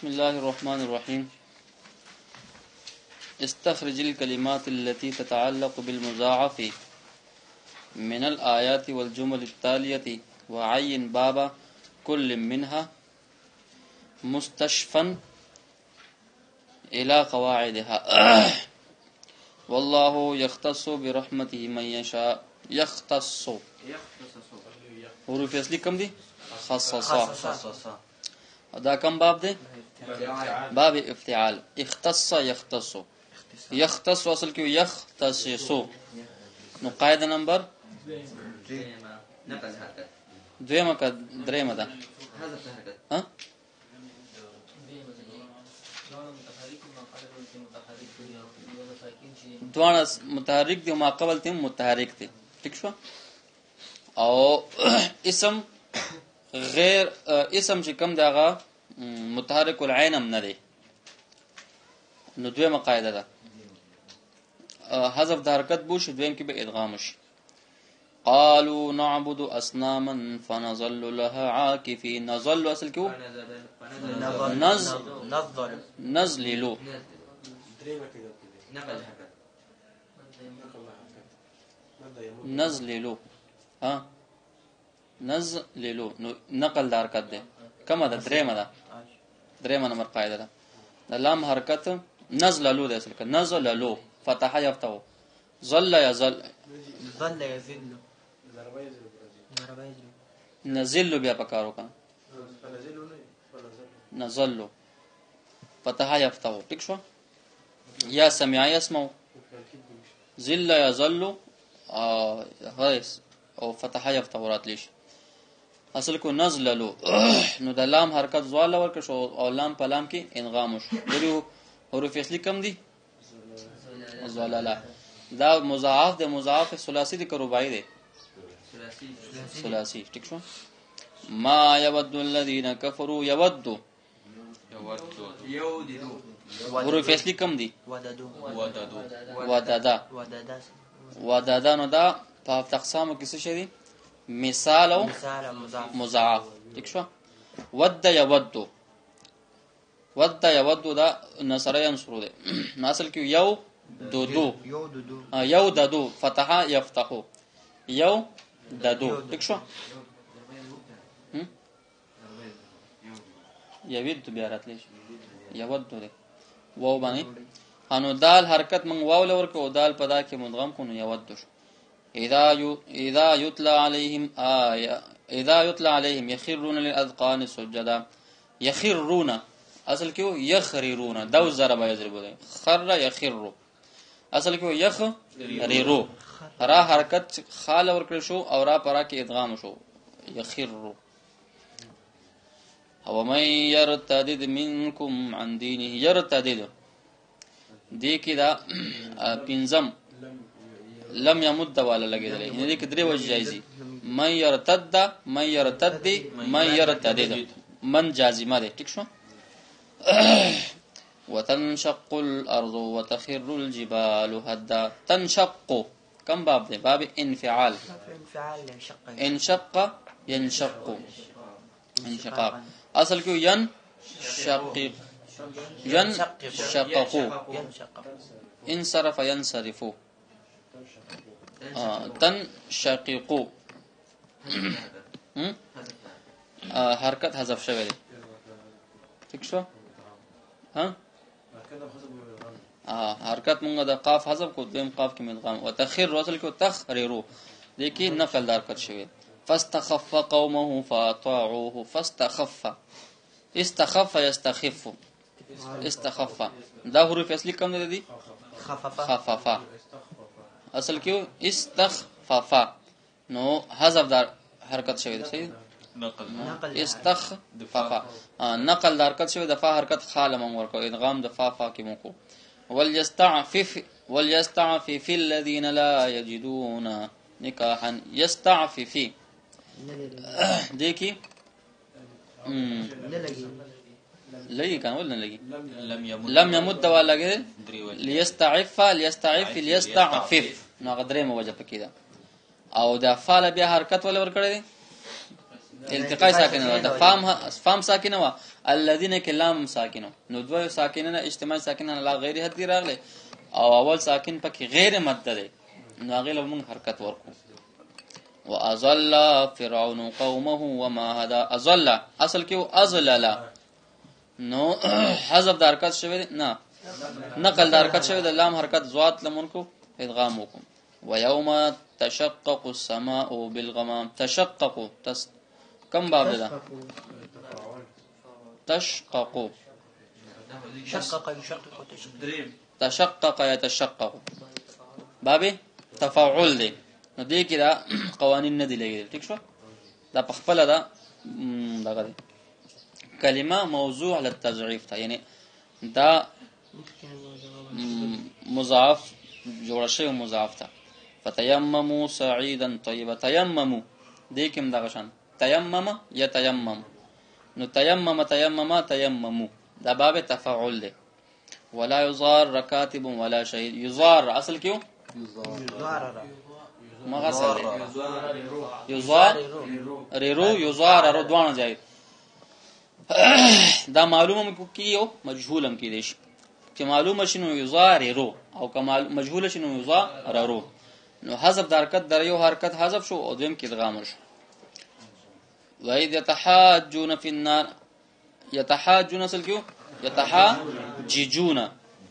بسم الله الرحمن الرحيم. استخرج الكلمات التي تتعلق بالمضاعف من الآيات والجمل التالية وعين باب كل منها مستشفا إلى قواعدها. والله يختص برحمته من يشاء. يختص حروف اصلی کم دی؟ خصصا. دا کم باب دی؟ باب افتعال. اختص يختص. يختص اصل کیو يختصصو. نو قاعده نمبر دویمه که دریمه ده؟ ها؟ دوانه متحرک دی و ما قبل تیم متحرک دی. ٹھیک شو؟ او اسم غیر اسم چې کم داغه متحرک العین هم نه دی. نو دویمه قاعده ده حذف د حرکت بوش، دویم کې به ادغام شي. قالوا نعبد اصناما فنظل لها عاكفين. نظل اصل کیو نزللو نزللو ها نزللو. نو نقل د حرکت ده کومه ده؟ دریمه ده. دریمه نمبر قاعده ده. د لام حرکت نزللو ده اصل کې نزللو فتحه یفتحو. ظل یظل ظل يذل نزل بیا پکارو کنه نزل فتحه یفتحو. ٹھیک شو؟ یا سمع يسمع ذل یظل او فتحه یفتحو راتلیش اصل کو نزللو. نو د لام حرکت زوال ورک شو او لام په لام کې انغام شو. دریو حروف اصلي کم دي؟ زلالا. دا مضاعف د مضاعف ثلاثي د رباعي دی. ثلاثي. ٹھیک شو؟ ما يود الذين كفروا يود حروف اصلي کم دي؟ وددا. وددا نو دا په اقسامو کې څه شي دي؟ مثال او مضاعف. ٹھیک شو؟ ود يود ود يود دا نصر ينصر ده. اصل کې یو دودو یو ددو فتحه یفتحو یو ددو. ٹھیک شو؟ یود بیا راتلی یود ده واو باندې انو دال حرکت من واو لور کو دال پدا کې مدغم کو نو یود شو. اذا يتلى عليهم اذا يتلى عليهم يخرون للاذقان سجدا. يخرون اصل کیو یخررون دو ضرب یضرب ده خر یخر اصل کیو یخررو را حرکت خال ور کړ شو او را پرا کې ادغام شو یخر. او من يرتد منكم عن دينه. يرتد دې کې دا پنځم لم يمد والا لګیدل. یعنی کې درې وجه جایزي. من يرتد من يرتد من يرتد من جازمه ده. ٹھیک شو؟ وتنشق الارض وتخر الجبال هدا. تنشق كم باب ده؟ باب انفعال. انشق ينشق انشقاق. اصل کیو ينشقق ينشقق انصرف ينصرف تنشقق حرکت حذف شوی دی. ٹھیک شو؟ ها حرکت مونږه د قاف حذف کو دیم قاف کې مدغام. وتخر اصل کو تخررو لیکي نقل دار کړ شوی. فاستخف قومه فاطاعوه. فاستخف استخف يستخف استخف دا حروف اصلي کم دي؟ خفف. اصل کیو استخفف نو حذف دار حرکت شوی دی. صحیح استخفف نقل دار حرکت شوی د فا حرکت خال من ورکو ادغام د فا کې مو کو. وليستعفف الذين لا يجدون نکاحا. يستعفف دیکھی لگی کان ول نه لگی لم يمد والا لگی ليستعف نو غدرې مو وجه پکې ده. او د فعل بیا حرکت ول ور کړی التقاء ساکنه ده فام ساکنه وا الذين كلام ساکنه نو دوه ساکنه اجتماع ساکنه لا غیر حد راغله او اول ساکن پکې غیر مد ده نو هغه لمون حرکت ورکو. واضل فرعون قومه وما هدى اضل اصل کې ازلل نو حذف د حرکت شوی نه نقل د حرکت شوی د لام حرکت زوات لمون کو ادغام وکم. ويوم تشقق السماء بالغمام تشقق كم باب ده تشقق تشقق يتشقق باب تفاعل دي نو دې کې دا قوانین نه دي لګیدل ٹھیک شو دا په خپل دا دغه کلمه موضوع للتضعيف ته یعنی دا مضاف جوړ شوی مضاف ته فتيمموا صعيدا طيبا تيمموا دې کوم دغه شان تيمم يتيمم نو تيمم تيمموا دا باب تفاعل دی. ولا يضار ركاتب ولا شهيد يضار اصل کیوں مغسل يضار ريرو يضار رو دوان جاي دا معلومه کیو مجهولم کی دیش چې معلومه شنو يضار رو او کمال مجهول شنو يضار رو نو حذف د حرکت در یو حرکت حذف شو او دیم کې ادغام شو. وَإِذْ يَتَحَاجُّونَ فِي النَّارِ يَتَحَاجُّونَ اصل کیو يَتَحَاجِّجُونَ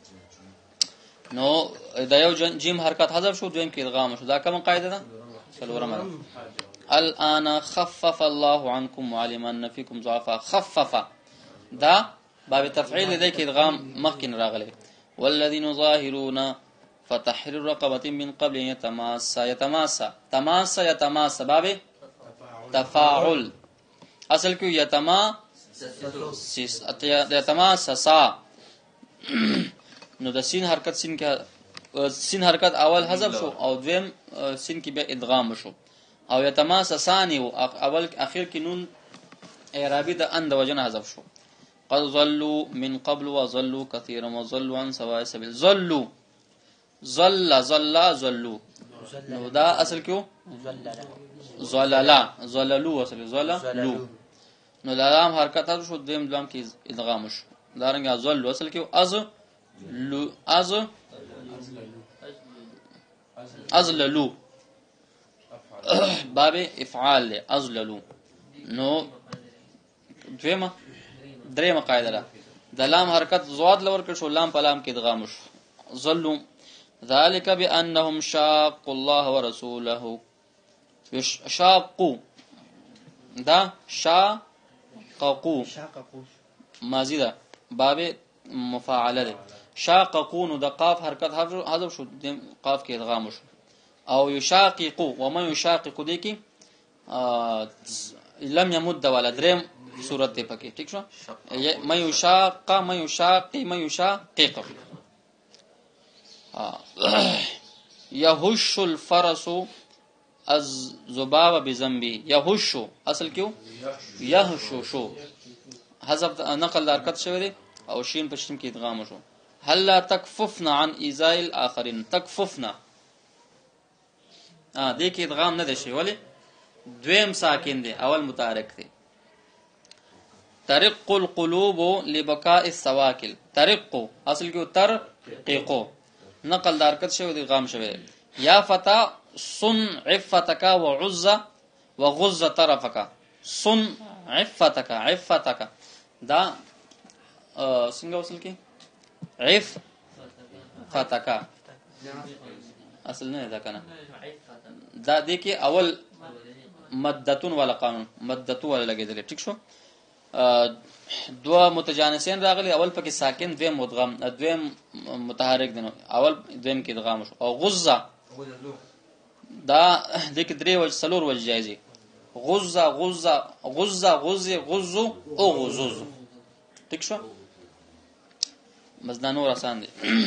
نو دا یو جیم حرکت حذف شو دیم کې ادغام شو. دا کوم قاعده ده څلورمه الان خفف الله عنكم وعلم ان فيكم ضعفا خفف دا باب تفعیل دی کې ادغام مخکې راغلی. والذین ظاهرون فتحرير رقبة من قبل يتماسى يتماسى باب تفاعل اصل کې يتماسى نو د سین حرکت سین حرکت اول حذف شو او دویم سین کې به ادغام شو او يتماسى ثاني اول اخر کې نون اعرابي د ان د وجنه حذف شو. قد ظلوا من قبل وظلوا كثيرا وظلوا عن سواء السبيل ظلوا ظلوا نو دا اصل کیو ظللوا اصل ظللوا نو دا لام حرکت حذف شو دیم لام کې ادغام شو. دا رنګ ظلوا اصل کیو ازللوا باب افعال ازللوا نو درېمه قاعده ده د لام حرکت زواد لور کې شو لام په لام کې ادغام شو. ظلوا ذلك بانهم شاقوا الله ورسوله شاقوا دا شاقوا ماضی ده باب مفاعله ده شاقوا نو د قاف حرکت حذف شو قاف کې ادغام شو. او يشاققوا وما يشاقق دي کې لم يمد ولا درم صورت دی پکې ٹھیک شو. ما يشاقق يهش الفرس الذباب بذنبه يهش اصل کیو يهش شو حذف نقل حرکت شوی دی او شین په شین کې ادغام شو. هل لا تکففنا عن ایذاء الاخرین تکففنا دې کې ادغام نه دی شي ولی دویم ساکن دی اول متحرک دی. ترق القلوب لبقاء السواكل ترق اصل کیو ترقيقو نقل د حرکت شوی دی غام شوی. یا فتا صن عفتك وعز وغز طرفك صن عفتك دا څنګه وصل کی عفتك اصل نه دا کنه دا دې کې اول مدتون ولا قانون مدتو ولا لګیدل ٹھیک شو. دو متجانسین راغلی اول پکې ساکن دویم مدغم دویم متحرک دي اول دویم کې ادغام شو. او غزه دا د کې درې وجه سلور وجه جایزي غزه او غزوز ٹھیک شو. مزدانو آسان دي.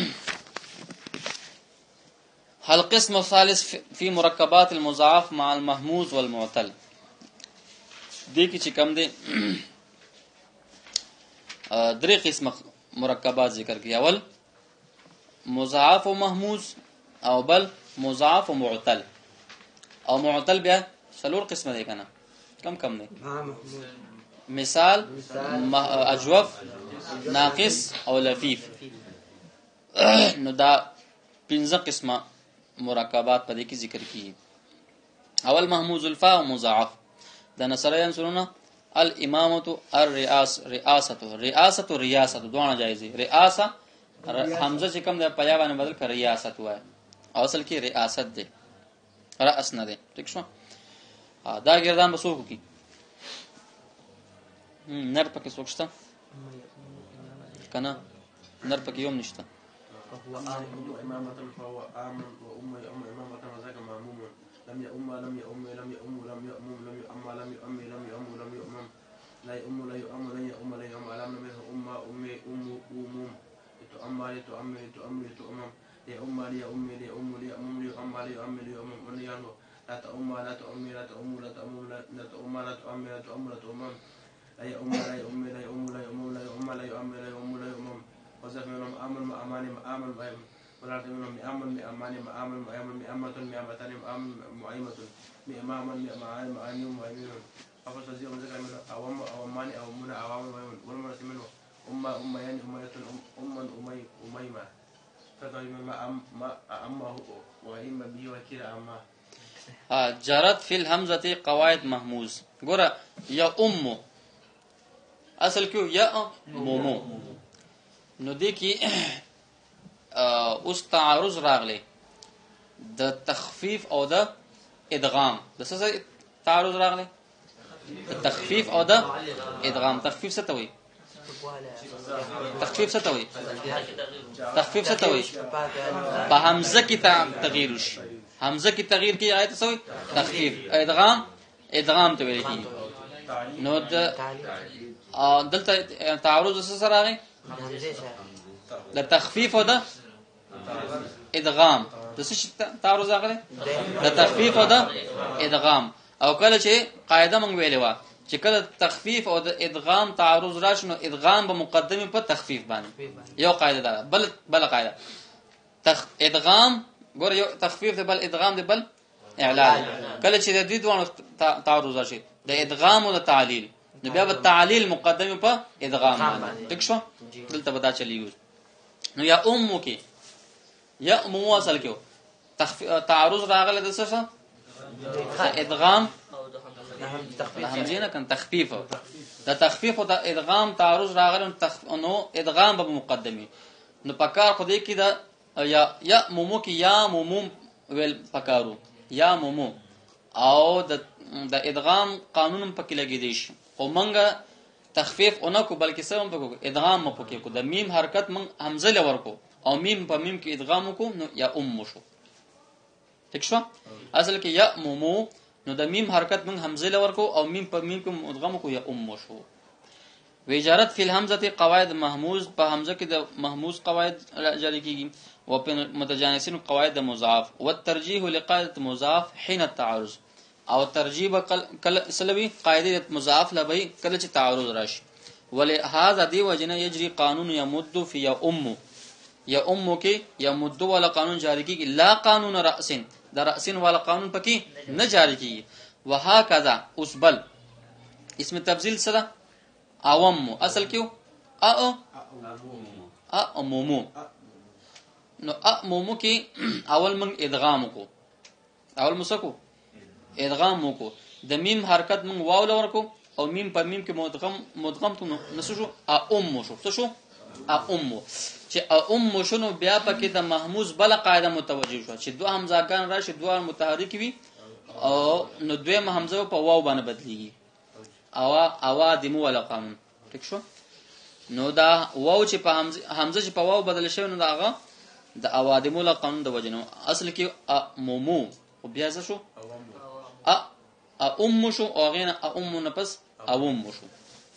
القسم الثالث في مركبات المضاعف مع المهموز والمعتل دې کې چې کم دي درې قسم مرکبات ذکر کړي. اول مضاعف و محموز او بل مضاعف و معتل او معتل بیا څلور قسمه دي کنه کم نه. مثال اجوف، ناقص او لفیف. نو دا 15 قسمه مرکبات په دې کې ذکر کیږي. اول محموز الفاء او مضاعف. د نصر ينصرون الامامه رئاسه دوه جایز دي. رئاسه حمزه چې کوم د پیا باندې بدل کړ ریاست وای، اصل کې ریاست ده، رأس نه ده. ٹھیک شو. دا ګردان بسوکو کی نر پکې سوکشتا کنه، نر پکې یوم نشته. فهو إمامة فهو آمن وأم إمامة وذاك معموم. لم يؤم لم يؤم لم يؤم لم يؤم لم يؤم لم يؤم لم يؤم لم يؤمم لا يؤم لا يؤم لن يؤم لا يؤم على منه أموم لتؤم لتؤم لتؤم لتؤمم ليؤم ليؤم ليؤم ليؤم ليؤم ليؤم ليؤم وليانه لا تؤم لا تؤم لا تؤم لا تؤم لا تؤم لا تؤم لا تؤم لا تؤمم لا يؤم لا يؤم لا يؤم لا يؤم لا يؤم لا يؤم لا يؤم لا يؤمم وزف منهم آمن مأمان مآمن مأمن ولا منهم مأمن مأمان مآمن مأمن مأمة مأمتان مأمن مؤيمة مأماما مأمان مأمن مؤمن أفضل زي ما ذكر منه أوام أوامان أوامنا أوام مأمن والمرس منه أميان أمية أميمة فتوى ما أمه وإما به وكيل أمه. جرت فی الحمزه قواعد محموز. ګوره یا امو اصل کیو یا مومو. نو دې کې اوس تعارض راغلی د تخفیف او د ادغام. د څه تعارض راغلی؟ د تخفیف او د ادغام. تخفیف څه ته وایي؟ تخفیف څه ته وایي؟ تخفیف څه ته وایي؟ په حمزه کې تغییر وشي. حمزه کې تغییر کې آیت څه وایي؟ تخفیف. ادغام ته ویل کیږي. نو دلته تعارض څه سره راغی؟ د تخفیف او د ادغام. د څه تعارض راغلی؟ د تخفیف او د ادغام. او کله چې قاعده مونږ ویلې و چې کله تخفیف او د ادغام تعارض راشي نو ادغام به مقدمه په تخفیف باندې. یو قاعده ده. بل قاعده ادغام ګور یو تخفیف دی، بل ادغام دی، بل اعلان. کله چې د دې دوه تعارض راشي د ادغام او د تعلیل نو بیا به تعلیل مقدمه په ادغام باندې. ٹھیک شو. دلته پتا چلیږي. نو یا امو کې یا امو اصل کې تعارض راغله د څه ادغام همزه کن تخفیف. د تخفیف او د ادغام تعارض راغله نو ادغام به مقدمه. نو پکار خو دې کې دا یا مومو کې یا موموم ویل پکارو یا مومو. او د ادغام قانون پکې لګی دی شي. او منګه تخفیف اونکو بلکې سم پکو ادغام مو پکې کو. د میم حرکت من حمزه لور کو او میم په میم کې ادغام کو نو یا ام شو. ٹھیک شو. اصل کې یا مومو نو د میم حرکت من حمزه لور کو او میم په میم کې ادغام کو یا ام شو. وجارت فی الحمزه قواعد محموز. په حمزه کې د محموز قواعد جاری کیږي. و په متجانسین قواعد مضاعف. والترجیح لقاعده مضاعف حين التعارض. او ترجیح کله سلوی قاعده مضاعف لبی کله چې تعارض راشي. ولهذا دی وجنه یجری قانون یمد فی یا ام. یا ام کې یمد ولا قانون جاری کیږي. لا قانون راس. د راس ولا قانون پکې نه جاری کیږي. وهكذا اسبل اسم تبذیل سره عوام اصل کیو مومو. نو مومو کې اول من ادغام کو. اول مسکو ادغام کو. د میم حرکت من واو لور کو او میم په میم کې مدغم تو نسو شو ام شو. څه شو؟ ام. چې ام شنو بیا پکې د محموز بل قاعده متوجه شو چې دوه حمزاګان راشي دوه متحرک وي او نو دوه حمزه په واو باندې بدلیږي. اوادمو ولا قانون. ٹھیک شو. نو دا واو چې په حمزه چې په واو بدل شي نو داغه د اوادمو ولا قانون د وجنو اصل کې مومو او بیا څه شو؟ ام شو او غینه ام نفس اوم شو.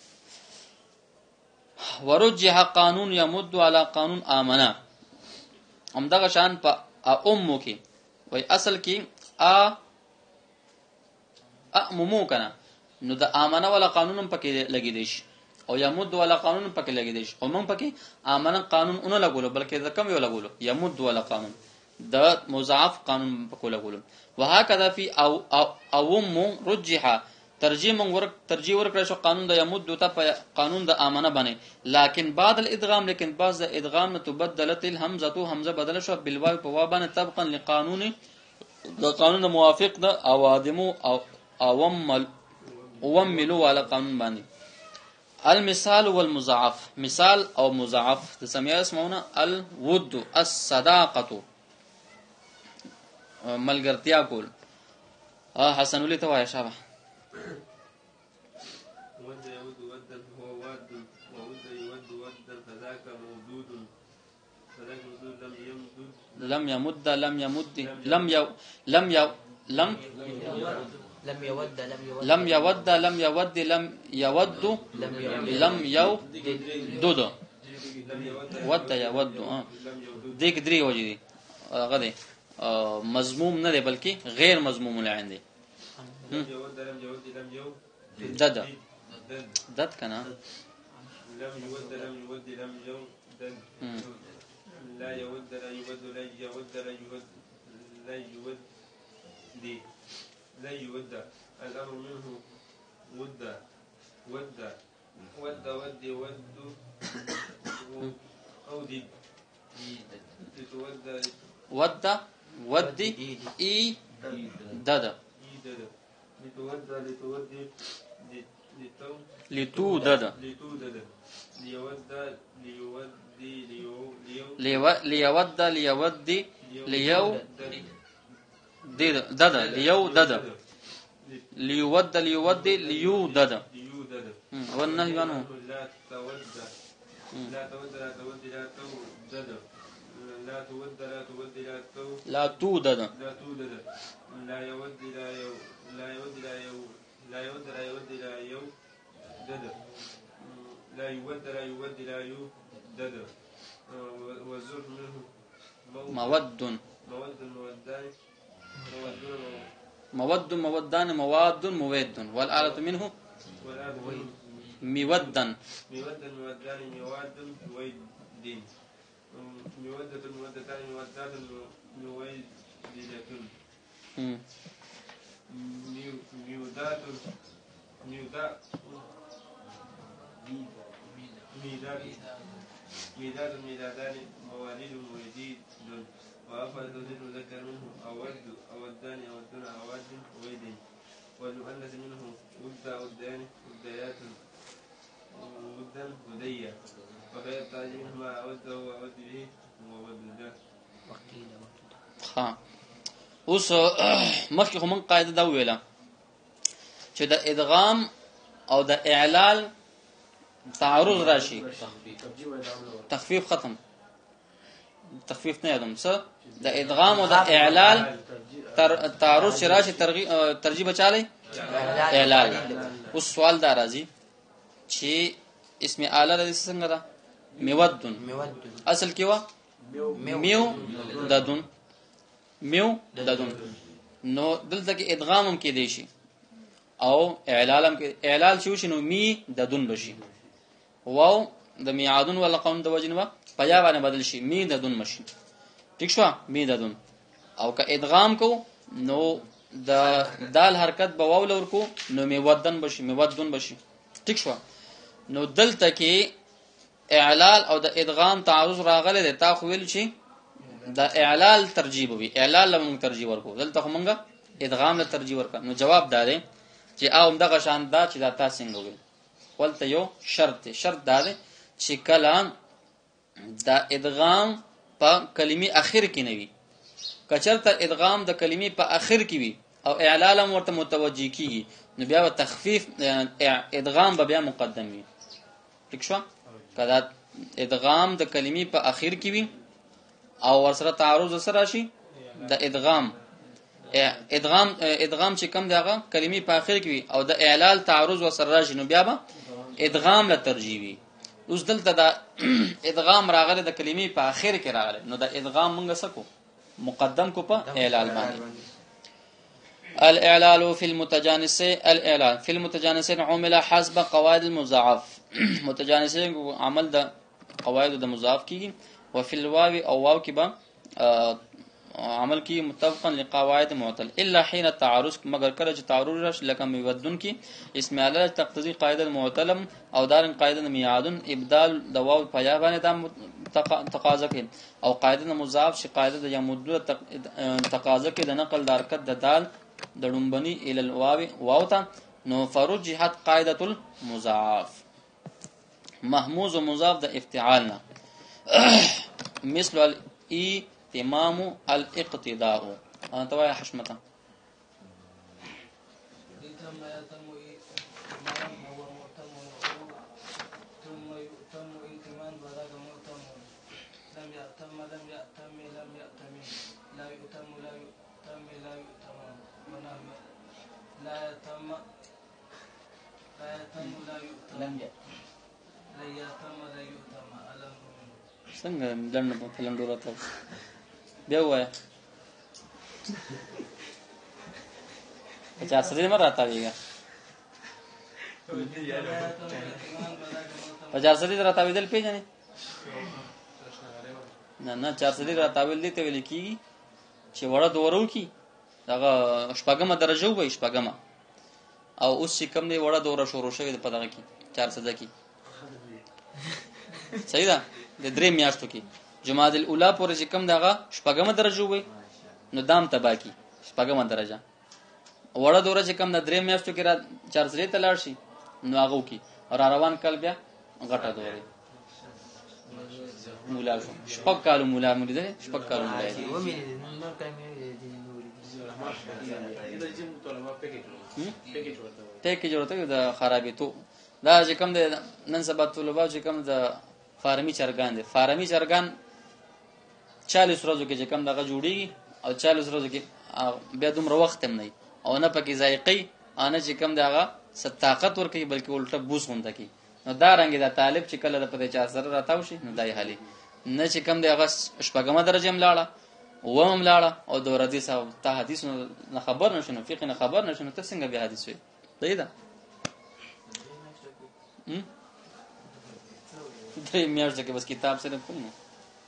ورجح قانون يمد على قانون امنا. هم دغه شان په ام کې وای اصل کې مومو کنه نو د امنه ولا قانون پکې لګی دی او یمد ولا قانون پکې لګی دی. او موږ پکې امنه قانون اون لګولو بلکې د کم یو لګولو یمد ولا قانون د مضاعف قانون پکې لګولو. وهكذا في او رجح ترجیح ورکړی شو قانون د یمد ته په قانون د امنه باندې، لکن بعد الادغام، لیکن بعد د ادغام نه تبدلت الهمزه، همزه بدل شو بالواو په واو باندې طبقا لقانون د قانون موافق د اوادمو او اوملو على قانون باندې. المثال والمضاعف، مثال او مضاعف د سمیا اسمونه الود، الصداقه ملګرتیا کول. حسن ولي ته وایې شابه. ود يود ودا هو واد، وود يود ودا فذاك موجود، فذاك موجود لم يمد لم يمد لم يو لم يو لم لم يود لم يود لم يود لم يود لم يودد ود يود ديك دري وجه دي غدي مضموم نه دی بلکې غیر مضموم العين دی. لم يود لم يود لم يود دد کنه لم يود لم يود لم يود لا يود لا يود لا يود لا يود لا يود دي لا يود الأمر منه ود ود ود ود ود أودي تتود ود ودي اي دد لتود لتودي لتو دد لتودد ليود ليودي ليود ليودي ليو دد ليو دد ليود ليودي ليو دد والنهي عنه لا تود لا تود لا تود لا تودد لا تود لا تود لا تو لا تودد لا تودد لا يود لا يو لا يود لا يو لا يود لا يود لا يو دد لا يود لا يود لا يو دد والزوج منه مود مود مودان مود مودان مواد مواد والآلة منه مودا مودان مودان مواد مويدين مودة مودتان مودات مويدتان ميودات ميودات ميداد ميداد ميدادان مواليد مويدين وأفضل ذكر ذكر منه أود أودان أودون أواد ويد والمؤنث منه ود أودان وديات ودا ودية وغير التاج منهما أود وأود به وود ها اوس مخکې هم قاعده دا ویله چې د ادغام او د اعلال تعارض راشي، تخفیف ختم، تخفیف نه یادم څه د ادغام او د اعلال تعارض راشي، ترجیح بچاله اعلال. اوس سوال دا راځي چې اسم اعلى د څنګه ده؟ مودن اصل کې و میو ددون میو ددون، نو دلته کې ادغام هم کې دی شي او اعلال هم کې، اعلال شو شنو می ددون بشي، واو د میعادون ولا قوم د وجنوا پیا باندې بدل شي می ددون مشي، ٹھیک شو می ددون. او که ادغام کو نو د دال حرکت به واو لور کو نو میودن بشي، میودن بشي، ٹھیک شو. نو دلته کې اعلال او د ادغام تعارض راغله د تا خو ویل شي د اعلال ترجیح وي، اعلال لمون ترجیح ورکو، دلته خو مونږه ادغام له ترجیح ورکا. نو جواب داري چې او دغه شان دا چې دا تاسو څنګه وي ولته یو شرط دا چې کلام دا ادغام په کلمې اخر کې نه وي، کچرته ادغام د کلمې په اخر کې وي او اعلال هم ورته متوجي کیږي نو بیا تخفیف ادغام به بیا مقدم وي، ٹھیک شو. کدا ادغام د کلمې په اخر کې وي او ورسره تعارض سره راشي د ادغام چې کم دغه کلمې په اخر کې وي او د اعلال تعارض ورسره راشي نو بیا به ادغام له ترجیح وي. اوس دلته دا ادغام راغله د کلمې په اخر کې راغله نو د ادغام موږ سکو مقدم کو په اعلال باندې. الاعلال في المتجانسين، الاعلال في المتجانسين عمل حسب قواعد المضاعف، متجانسين عمل د قواعد د مضاعف کیږي، وفي الواو او واو کې به عمل کی مطابقا لقواعد معتل الا حين التعارض مگر کله چې تعارض راشي لکه میودن کی اسم علی تقتضی قاعده المعتلم او دارن قاعده میعادن ابدال د واو په یا باندې د تقاضا کوي او قاعده مضاف شي قاعده د یمد تقاضا کوي د نقل د حرکت د دال د ډومبني ال الواو واو ته نو فرجحت قاعده المضاف محموز و مضاف د افتعالنا مثل الاتمام الاقتداء انت ويا حشمته څنګه لړن په فلم ډورته بیا وایا اچھا سره مر راته ویګا 50 راته ویدل پیژنې نه 400 راته ویل دي ته ویل کیږي چې وړه دورو کی دغه شپږمه درجه وای شپږمه او اوس چې کوم دی وړه دوره شروع شوی په دغه کې 400 کې صحیح ده د درې میاشتو کې جماد الاولا پورې چې کوم دغه شپږمه درجه وای نو دام تباکی شپږمه درجه وړه دوره چې کوم د درې میاشتو کې را 400 ته لاړ شي نو هغه کې را روان کال بیا غټه دوره مولا شپږ کال مولا مولده شپږ کال مولا ټیکې جوړته د خرابېتو دا چې کوم د نن سبا طلبه چې کوم د فارمی چرګان دي فارمی چرګان 40 ورځې کې چې کوم دغه جوړیږي او 40 ورځې کې بیا دومره وخت هم نه او نه پکې ذایقې ان چې کوم دغه طاقت ورکې بلکې الټه بوس غونډه کی نو دا رنګ د طالب چې کله د پدې 4 سره راتاو شي نو دای حالي نه چې کوم دغه شپږمه درجه ملاړه ووم لاړه او د ورځې صاحب ته حدیث نه خبر نشو فقہ نه خبر نشو ته څنګه به حدیث وي دی دا درې میاشتې کې بس کتاب سره کوم نو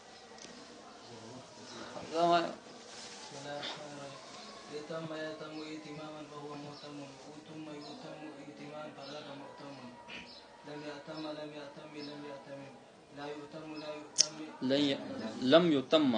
لم يتم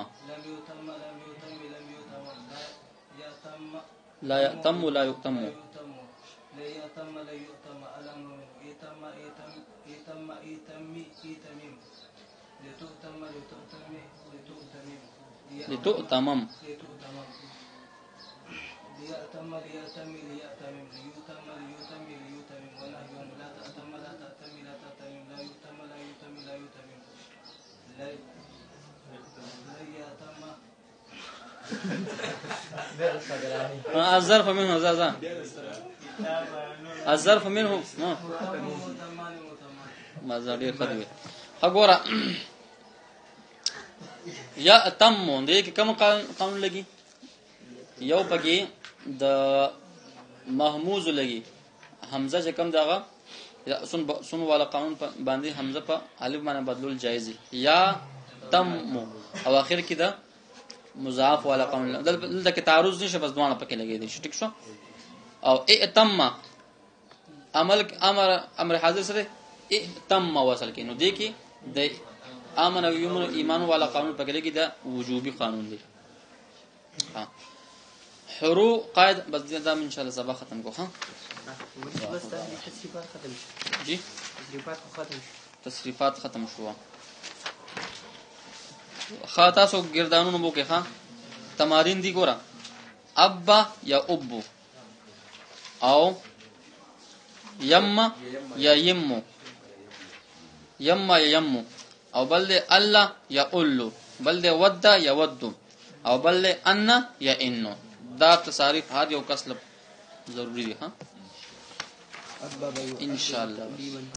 لا يتم لا يتم لا يتم لا يتم ألم يتم يتم يتم يتمم لتؤتم لتؤتم لتؤتمم ليأتم ليأتم ليأتمم ليؤتم ليؤتم ليؤتمم ونهي لا تأتم لا تأتم لا تأتمم لا يؤتم لا يؤتم لا يؤتمم لا يأتم الظرف منه زازا الظرف منه ما زړې خدوي وګوره یا تم دې کې کوم قانون لګي یو پکې د محموز لګي حمزه چې کوم دغه سن والا قانون باندې حمزه په الف باندې بدلول جایز یا تم او اخر کې د مضاف والا قانون دلته کې تعارض نشه بس دوانه پکې لګي دي ټیک شو او اتم امر حاضر سره اتم وصل کې نو دې کې د امن او ایمان والا قانون پکې لګي دا وجوبي قانون دی ها حروف قاعده بس دا ان شاء الله سبا ختم کو ها بس تصریفات ختم جی تصریفات ختم شو خاطا سو گردانونو بو کې ها تمارین دی ګورا ابا یا ابو او یما یا یمو یما یا یمو او بل دے الله یا اولو بل دے ودا یا ودو او بل دے ان یا انو دا تصاریف هر یو کس ضروری دی ها ان شاء الله